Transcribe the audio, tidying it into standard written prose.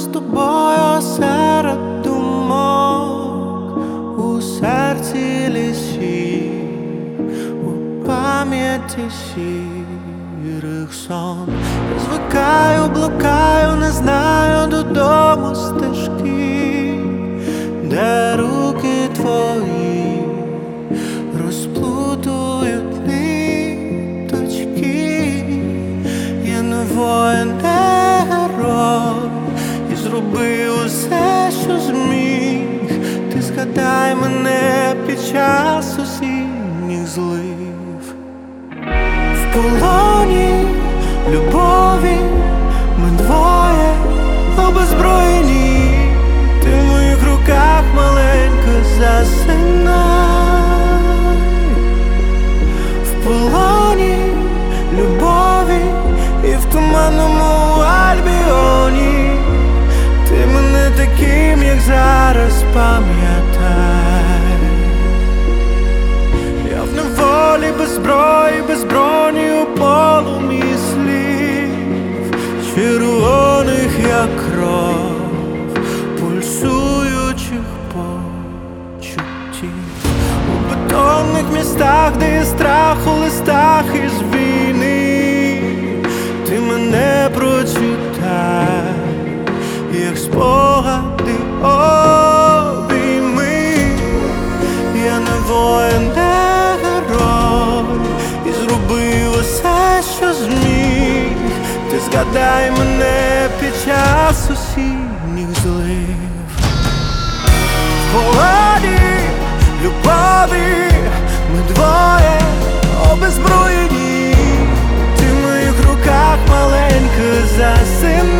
тобою серед думок, у серці лісів, у пам'яті сірих сон. Я звикаю, блукаю, не знаю додому стежки, де руки твої розплутують ниточки. Я не воїн, не герой, і зробив усе, що зміг. Ти згадай мене під час осінніх злив. В полоні любові ми двоє обезброєні. Ти в моїх руках маленька, засинай. В полоні любові і в туманному Альбіоні. Ти мене таким, як зараз, пам'ятай. Я в неволі, без зброї, без броні, у полум'ї слів, червоних, як кров, пульсуючих почуттів. У бетонних містах, де є страх у листах із війни. Ти мене прочитай, як спогади обійми. Я не воїн, не герой, і зробив усе, що зміг. Ти згадай мене під час осінніх злив. В полоні любові ми двоє обезброєні. Ти в моїх руках маленька, засинай.